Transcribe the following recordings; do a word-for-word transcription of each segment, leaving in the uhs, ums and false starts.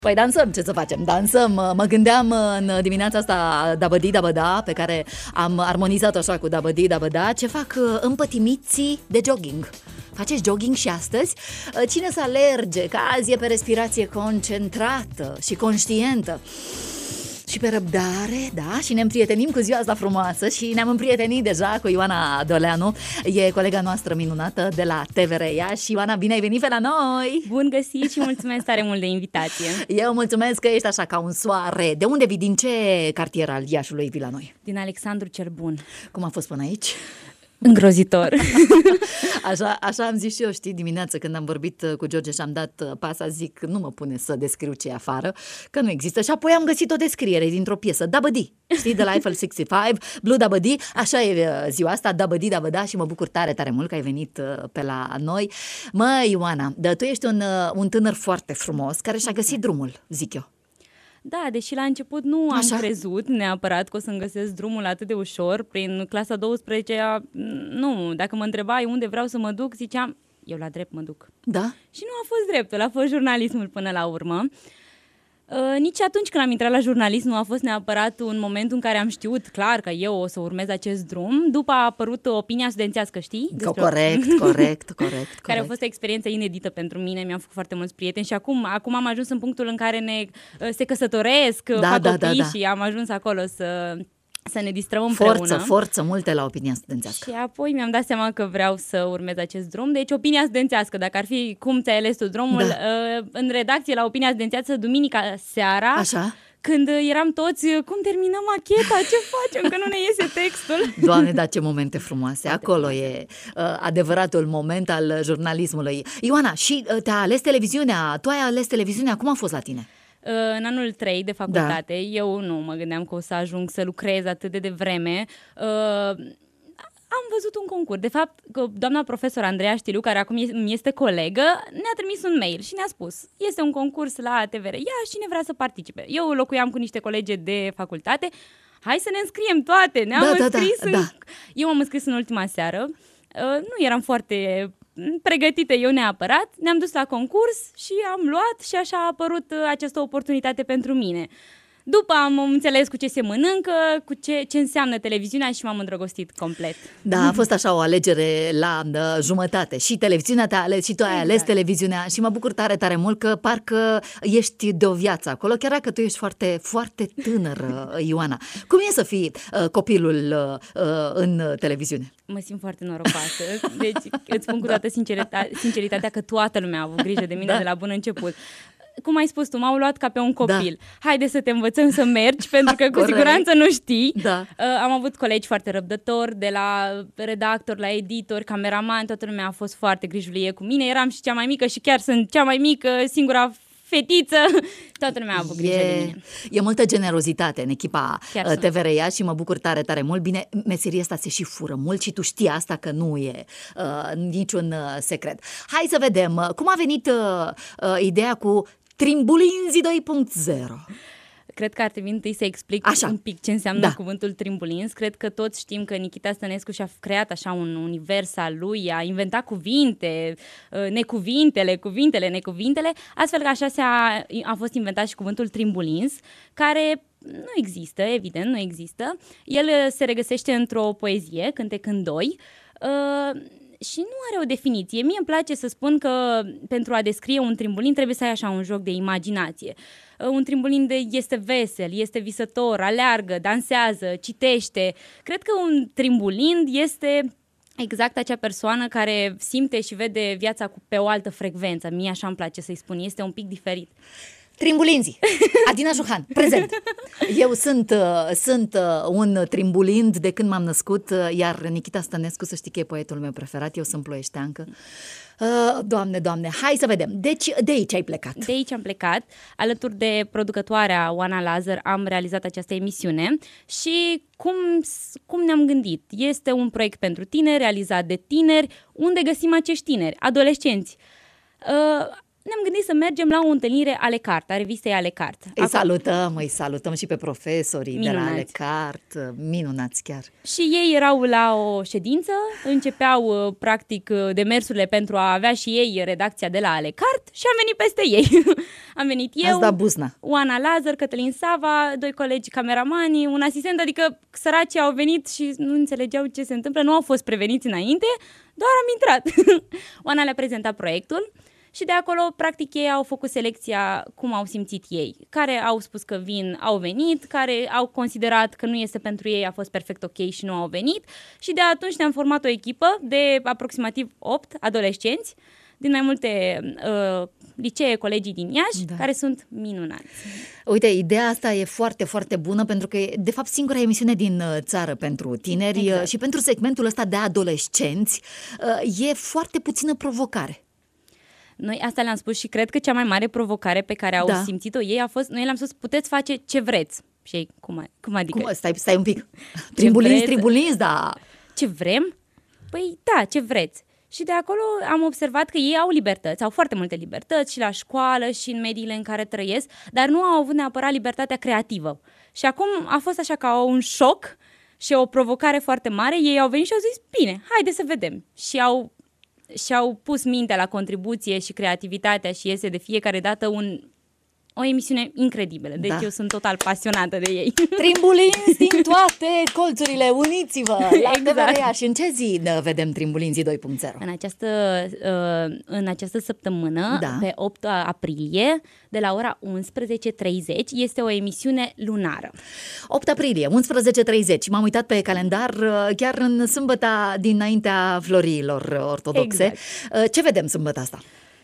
Păi dansăm, ce să facem? Dansăm. Mă gândeam în dimineața asta Dabădi Dabăda, pe care am armonizat așa cu Dabădi Dabăda, ce fac împătimiții de jogging. Faceți jogging și astăzi? Cine să alerge, că azi e pe respirație concentrată și conștientă și pe răbdare, da? Și ne împrietenim cu ziua asta frumoasă și ne-am împrietenit deja cu Ioana Doleanu, e colega noastră minunată de la T V R Iași. Ioana, bine ai venit pe la noi! Bun găsit și mulțumesc tare mult de invitație! Eu mulțumesc că ești așa ca un soare. De unde vii? Din ce cartier al Iașului vii la noi? Din Alexandru cel Bun. Cum a fost până aici? Îngrozitor! Așa, așa am zis și eu, știi, dimineața când am vorbit cu George și am dat pasa, zic, nu mă pune să descriu ce e afară, că nu există. Și apoi am găsit o descriere dintr-o piesă, Dabădi, știi, de la Eiffel șaizeci și cinci, Blue Dabădi, așa e ziua asta, Dabădi Dabăda, și mă bucur tare, tare mult că ai venit pe la noi. Mă, Ioana, dar tu ești un, un tânăr foarte frumos care și-a găsit drumul, zic eu. Da, deși la început nu am Așa? crezut neapărat că o să-mi găsesc drumul atât de ușor. Prin clasa a douăsprezecea, nu, dacă mă întrebai unde vreau să mă duc, ziceam, eu la drept mă duc. Da? Și nu a fost dreptul, a fost jurnalismul până la urmă. Uh, nici atunci când am intrat la jurnalism nu a fost neapărat un moment în care am știut clar că eu o să urmez acest drum. După a apărut Opinia Studențească, știi? Despre... Corect, corect, corect. Care a fost o experiență inedită pentru mine, mi-am făcut foarte mulți prieteni și acum, acum am ajuns în punctul în care ne, se căsătoresc, da, fac da, copii da, da. și am ajuns acolo să... să ne distrăm împreună. Forță, forță, multe la Opinia Studențească. Și apoi mi-am dat seama că vreau să urmez acest drum. Deci Opinia Studențească, dacă ar fi cum ți-ai ales tu drumul, da. În redacție la Opinia Studențească, duminica seara, așa? Când eram toți, cum terminăm macheta, ce facem, că nu ne iese textul. Doamne, da, ce momente frumoase. Acolo e uh, adevăratul moment al jurnalismului. Ioana, și uh, te-a ales televiziunea, tu ai ales televiziunea, cum a fost la tine? În anul trei de facultate, da. Eu nu mă gândeam că o să ajung să lucrez atât de devreme. Uh, am văzut un concurs. De fapt, doamna profesor Andreea Știliu, care acum mi este colegă, ne-a trimis un mail și ne-a spus: este un concurs la T V R Iași, cine vrea să participe. Eu locuiam cu niște colege de facultate. Hai să ne înscriem toate. Ne-am da, înscris. Da, da, în... da. Eu m-am înscris în ultima seară. Uh, nu eram foarte pregătite eu neapărat, ne-am dus la concurs și am luat și așa a apărut această oportunitate pentru mine. După am înțeles cu ce se mănâncă, cu ce, ce înseamnă televiziunea și m-am îndrăgostit complet. Da, a fost așa o alegere la uh, jumătate. Și televiziunea te-a ales și tu ai exact. ales televiziunea și mă bucur tare, tare mult că parcă ești de o viață acolo, chiar dacă tu ești foarte, foarte tânără, Ioana. Cum e să fii uh, copilul uh, în televiziune? Mă simt foarte norocoasă. Deci îți spun cu toată sinceritatea, sinceritatea că toată lumea a avut grijă de mine da. de la bun început. Cum ai spus tu, m-au luat ca pe un copil. Da. Haide să te învățăm să mergi, pentru că cu siguranță nu știi. Da. Uh, am avut colegi foarte răbdători, de la redactor, la editor, cameraman, toată lumea a fost foarte grijulie cu mine. Eram și cea mai mică și chiar sunt cea mai mică, singura fetiță, toată lumea a avut grijă e, de mine. E multă generozitate în echipa chiar T V R Iași și mă bucur tare, tare mult. Bine, meseria asta se și fură mult și tu știi asta, că nu e uh, niciun uh, secret. Hai să vedem, uh, cum a venit uh, uh, ideea cu Trimbulinzi doi punct zero? Cred că ar trebui întâi să explic așa. un pic ce înseamnă da. cuvântul trimbulins. Cred că toți știm că Nichita Stănescu și-a creat așa un univers al lui, a inventat cuvinte, necuvintele, cuvintele, necuvintele, astfel că așa a, a fost inventat și cuvântul trimbulins, care nu există, evident, nu există. El se regăsește într-o poezie, Cântecând doi, uh, și nu are o definiție. Mie îmi place să spun că pentru a descrie un trimbulin trebuie să ai așa un joc de imaginație. Un trimbulin de este vesel, este visător, aleargă, dansează, citește. Cred că un trimbulin este exact acea persoană care simte și vede viața pe o altă frecvență. Mie așa îmi place să-i spun, este un pic diferit. Trimbulinzi, Adina Juhan, prezent. Eu sunt, sunt un trimbulind de când m-am născut, iar Nichita Stănescu, să știi că e poetul meu preferat, eu sunt ploieșteancă. Doamne, Doamne, hai să vedem. Deci de aici ai plecat. De aici am plecat. Alături de producătoarea Oana Lazar am realizat această emisiune și cum, cum ne-am gândit? Este un proiect pentru tineri, realizat de tineri. Unde găsim acești tineri? Adolescenți. ne-am gândit să mergem la o întâlnire Ale Carte, a revistei Ale Carte. Îi salutăm, îi salutăm și pe profesorii minunați de la Ale Carte, minunați chiar. Și ei erau la o ședință, începeau practic demersurile pentru a avea și ei redacția de la Ale Carte și am venit peste ei. Am venit eu, Oana Lazar, Cătălin Sava, doi colegi cameramani, un asistent, adică săracii au venit și nu înțelegeau ce se întâmplă, nu au fost preveniți înainte, doar am intrat. Oana le-a prezentat proiectul. Și de acolo, practic, ei au făcut selecția cum au simțit ei. Care au spus că vin, au venit, care au considerat că nu este pentru ei, a fost perfect ok și nu au venit. Și de atunci ne-am format o echipă de aproximativ opt adolescenți din mai multe uh, licee, colegii din Iași, da. Care sunt minunați. Uite, ideea asta e foarte, foarte bună pentru că e, de fapt, singura emisiune din țară pentru tineri exact. Și pentru segmentul ăsta de adolescenți uh, e foarte puțină provocare. Noi asta le-am spus și cred că cea mai mare provocare pe care au da. simțit-o ei a fost, noi le-am spus, puteți face ce vreți. Și ei, cum, cum adică? Cum, stai, stai un pic. Trimbulins, trimbulins, da. Ce vrem? Păi da, ce vreți. Și de acolo am observat că ei au libertăți, au foarte multe libertăți și la școală și în mediile în care trăiesc, dar nu au avut neapărat libertatea creativă. Și acum a fost așa ca un șoc și o provocare foarte mare. Ei au venit și au zis, bine, haide să vedem. Și au... și-au pus mintea la contribuție și creativitatea și iese de fiecare dată un, o emisiune incredibilă. Deci da. Eu sunt total pasionată de ei. Trimbulinzi din toate colțurile, uniți-vă la exact. T V R Iași. În ce zi vedem Trimbulinzii doi punct zero? În această, în această săptămână, da. Pe opt aprilie, de la ora unsprezece treizeci, este o emisiune lunară. opt aprilie, unsprezece treizeci. M-am uitat pe calendar chiar în sâmbăta dinaintea Florilor ortodoxe. Exact. Ce vedem sâmbătă asta?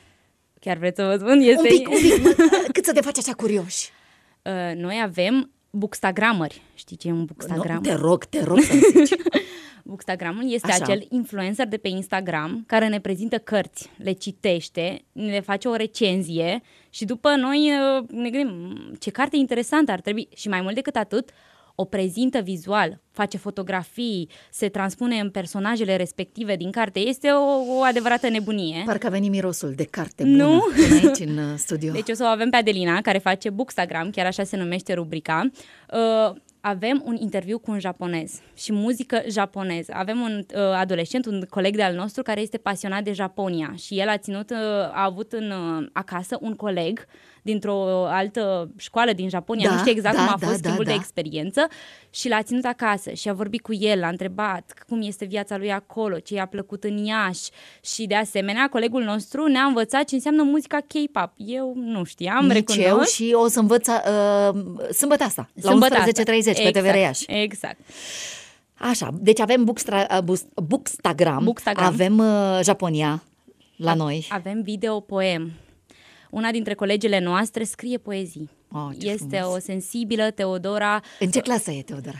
Chiar vreți să vă spun? Este... Un pic, un pic, mă, cât să te faci așa curioși. Uh, noi avem bookstagramări. Știi ce e un bookstagram? No, te rog, te rog să zici. Bookstagramul este așa. Acel influencer de pe Instagram care ne prezintă cărți, le citește, ne face o recenzie și după noi uh, ne gândim ce carte interesantă ar trebui. Și mai mult decât atât, o prezintă vizual, face fotografii, se transpune în personajele respective din carte. Este o, o adevărată nebunie. Parcă a venit mirosul de carte bună nu? Aici în studio. Deci o să o avem pe Adelina, care face Bookstagram, chiar așa se numește rubrica. Uh, avem un interviu cu un japonez și muzică japoneză. Avem un uh, adolescent, un coleg de-al nostru care este pasionat de Japonia și el a ținut, uh, a avut în, uh, acasă un coleg dintr-o altă școală din Japonia, da, nu știu exact da, cum a da, fost schimbul da, da. de experiență și l-a ținut acasă și a vorbit cu el, l-a întrebat cum este viața lui acolo, ce i-a plăcut în Iași și de asemenea colegul nostru ne-a învățat ce înseamnă muzica K-pop. Eu nu știam, nici recunosc. eu și o să învăț uh, sâmbătă asta, la unsprezece treizeci pe T V R Iași. Exact. Așa, deci avem Bookstra, uh, Bookstagram, Bookstagram, avem uh, Japonia la a, noi. Avem video-poem. Una dintre colegele noastre scrie poezii. Oh, este frumos. O sensibilă, Teodora. În ce clasă e Teodora?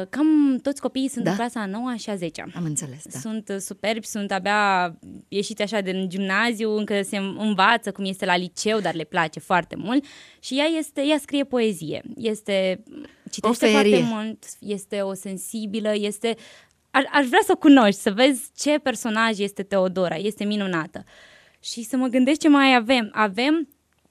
Cam toți copiii sunt da? în clasa a noua și a zecea. Am înțeles, da. Sunt superbi, sunt abia ieșiți așa din gimnaziu, încă se învață cum este la liceu, dar le place foarte mult. Și ea, este, ea scrie poezie. Este, citește foarte mult, este o sensibilă, este... A, aș vrea să o cunoști, să vezi ce personaj este Teodora, este minunată. Și să mă gândesc ce mai avem. Avem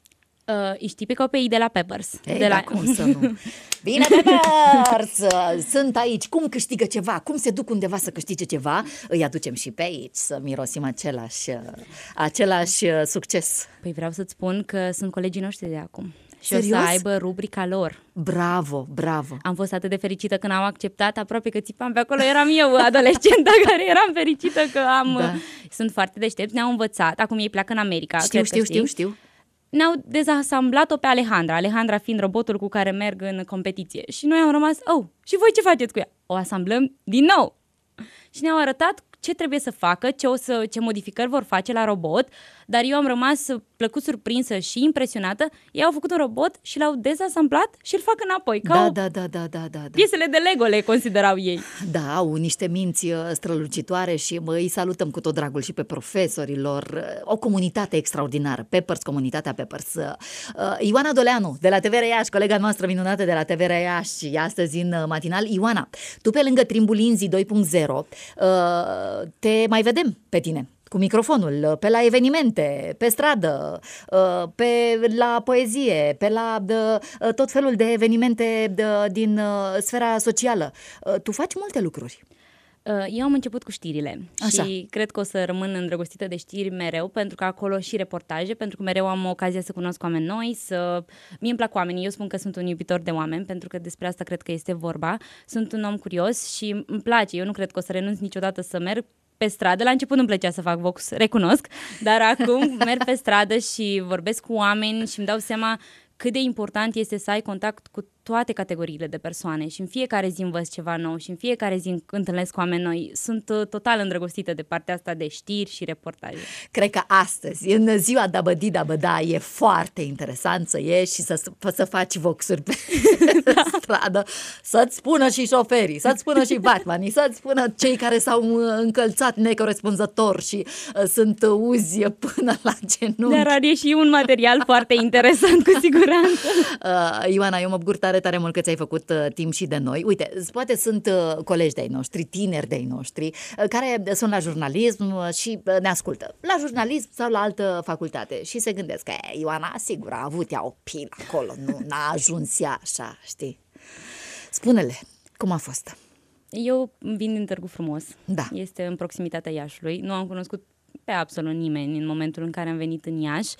uh, ești pe copiii de la Peppers. Ei, de la... cum să nu? Bine, Peppers! Sunt aici. Cum câștigă ceva? Cum se duc undeva să câștige ceva? Îi aducem și pe aici să mirosim același, același succes. Păi vreau să-ți spun că sunt colegii noștri de acum. Și serios? O să aibă rubrica lor. Bravo, bravo. Am fost atât de fericită când am acceptat, aproape că țipam pe acolo, eram eu adolescentă care eram fericită că am... Da. Sunt foarte deștepți, ne-au învățat, acum ei pleacă în America. Știu, știu, știu, știu. Ne-au dezasamblat-o pe Alejandra, Alejandra fiind robotul cu care merg în competiție. Și noi am rămas, oh, și voi ce faceți cu ea? O asamblăm din nou. Și ne-au arătat ce trebuie să facă, ce, o să, ce modificări vor face la robot, dar eu am rămas plăcut surprinsă și impresionată. Ei au făcut un robot și l-au dezasamblat și îl fac înapoi. Ca da, o... da, da, da, da, da. Piesele de Lego le considerau ei. Da, au niște minți strălucitoare și mă, îi salutăm cu tot dragul și pe profesorilor. O comunitate extraordinară, Peppers, comunitatea Peppers. Ioana Doleanu, de la T V R Iași, colega noastră minunată de la T V R Iași, astăzi în matinal. Ioana, tu pe lângă Trimbulinzii doi punct zero te mai vedem pe tine cu microfonul, pe la evenimente, pe stradă, pe la poezie, pe la tot felul de evenimente din sfera socială. Tu faci multe lucruri. Eu am început cu știrile. Așa. Și cred că o să rămân îndrăgostită de știri mereu, pentru că acolo și reportaje, pentru că mereu am ocazia să cunosc oameni noi, să... Mie îmi plac oamenii, eu spun că sunt un iubitor de oameni, pentru că despre asta cred că este vorba. Sunt un om curios și îmi place, eu nu cred că o să renunț niciodată să merg pe stradă. La început nu-mi plăcea să fac Vox, recunosc, dar acum merg pe stradă și vorbesc cu oameni și îmi dau seama cât de important este să ai contact cu toate categoriile de persoane și în fiecare zi învăț ceva nou și în fiecare zi întâlnesc oameni noi. Sunt uh, total îndrăgostită de partea asta de știri și reportaje. Cred că astăzi, în ziua Dabădi Dabăda, e foarte interesant să ieși și să, să faci voxuri pe da. stradă, să-ți spună și șoferii, să-ți spună și batmanii, să-ți spună cei care s-au încălțat necorespunzător și uh, sunt uzi până la genunchi. Dar are și un material foarte interesant, cu siguranță. Uh, Ioana, eu mă bucur tare, tare mult că ți-ai făcut uh, timp și de noi. Uite, poate sunt uh, colegi de-ai noștri, tineri de-ai noștri, uh, care sunt la jurnalism uh, și uh, ne ascultă. La jurnalism sau la altă facultate și se gândesc că e, Ioana, sigur, a avut ea o pilă acolo, nu n-a ajuns ea așa, știi? Spune-le, cum a fost? Eu vin din Târgu Frumos. Da. Este în proximitatea Iașului. Nu am cunoscut pe absolut nimeni în momentul în care am venit în Iași.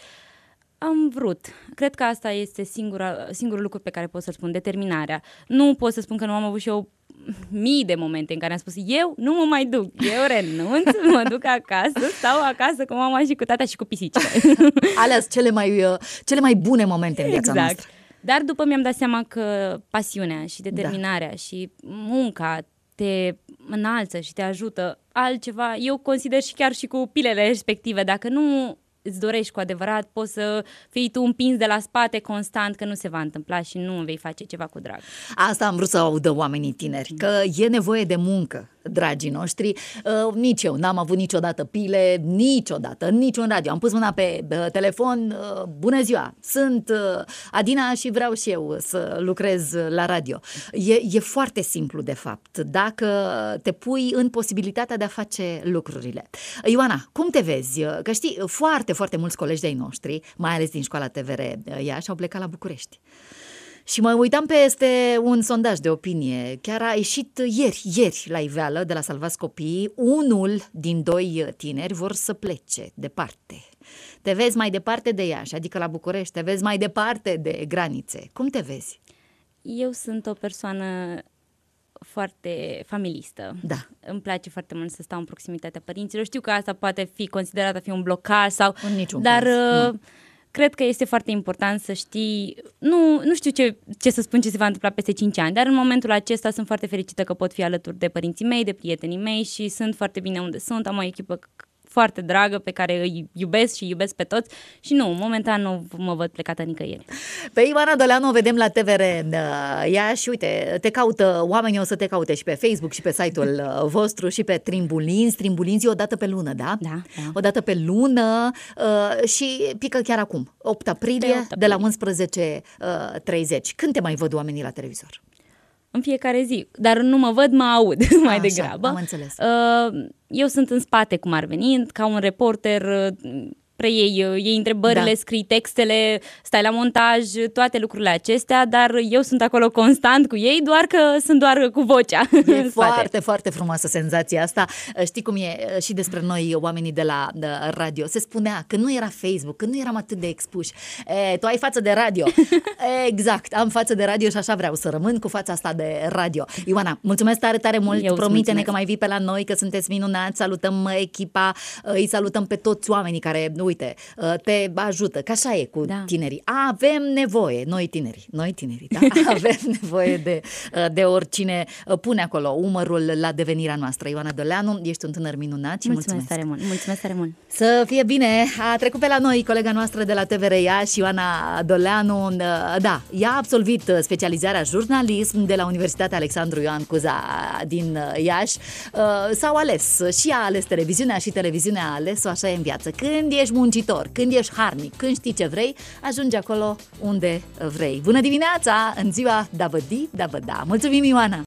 Am vrut. Cred că asta este singura, singurul lucru pe care pot să-l spun, determinarea. Nu pot să spun că nu am avut și eu mii de momente în care am spus eu nu mă mai duc, eu renunț, mă duc acasă, stau acasă cu mama și cu tata și cu pisicile. Alea sunt cele mai, cele mai bune momente în viața exact. noastră. Dar după mi-am dat seama că pasiunea și determinarea da. și munca te înalță și te ajută. Altceva, eu consider și chiar și cu pilele respective, dacă nu îți dorești cu adevărat, poți să fii tu împins de la spate constant, că nu se va întâmpla și nu vei face ceva cu drag. Asta am vrut să audă oamenii tineri, că e nevoie de muncă, dragii noștri. Uh, nici eu n-am avut niciodată pile, niciodată, niciun radio. Am pus mâna pe uh, telefon, uh, bună ziua, sunt uh, Adina și vreau și eu să lucrez la radio. E, e foarte simplu, de fapt, dacă te pui în posibilitatea de a face lucrurile. Ioana, cum te vezi? Că știi, foarte, foarte mulți colegi de-ai noștri, mai ales din școala T V R Iași, au plecat la București. Și mă uitam peste un sondaj de opinie, chiar a ieșit ieri, ieri la iveală de la Salvați Copiii, unul din doi tineri vor să plece departe. Te vezi mai departe de Iași, adică la București, te vezi mai departe de granițe. Cum te vezi? Eu sunt o persoană foarte familistă. Da. Îmi place foarte mult să stau în proximitatea părinților. Știu că asta poate fi considerat a fi un blocaj sau... În niciun dar caz. Uh, cred că este foarte important să știi... Nu, nu știu ce, ce să spun ce se va întâmpla peste cinci ani, dar în momentul acesta sunt foarte fericită că pot fi alături de părinții mei, de prietenii mei și sunt foarte bine unde sunt. Am o echipă foarte dragă pe care îi iubesc și iubesc pe toți și nu, momentan nu mă văd plecată nicăieri. Pe Ioana Doleanu o vedem la T V R Iași, uite, te caută, oamenii o să te caute și pe Facebook și pe site-ul vostru și pe Trimbulinzi, Trimbulinzi o dată pe lună, da? Da, da. O dată pe lună uh, și pică chiar acum, opt aprilie, opt aprilie. De la unsprezece treizeci. Când te mai văd oamenii la televizor? În fiecare zi, dar nu mă văd, mă aud mai Așa, degrabă. Am înțeles. Eu sunt în spate, cum ar veni, ca un reporter, preiei, iei întrebările, da. scrii textele, stai la montaj, toate lucrurile acestea, dar eu sunt acolo constant cu ei, doar că sunt doar cu vocea. E foarte, foarte frumoasă senzația asta. Știi cum e și despre noi, oamenii de la de radio. Se spunea că nu era Facebook, că nu eram atât de expuși. E, tu ai față de radio. Exact, am față de radio și așa vreau să rămân cu fața asta de radio. Ioana, mulțumesc tare, tare mult. Eu Promite-ne că mai vii pe la noi, că sunteți minunați. Salutăm echipa, îi salutăm pe toți oamenii care, uite, te ajută, că așa e cu da. tinerii. Avem nevoie, noi tinerii, noi tinerii, da? Avem nevoie de, de oricine pune acolo umărul la devenirea noastră. Ioana Doleanu, ești un tânăr minunat și mulțumesc. Mulțumesc tare mult, mulțumesc tare mult. Să fie bine, a trecut pe la noi colega noastră de la T V R Iași, Ioana Doleanu. Da, ea a absolvit specializarea jurnalism de la Universitatea Alexandru Ioan Cuza din Iași. S-au ales și a ales televiziunea și televiziunea a ales-o, așa e în viață. Când ești muncitor, când ești harnic, când știi ce vrei, ajungi acolo unde vrei. Bună dimineața, în ziua Dabădi Dabăda. Mulțumim, Ioana!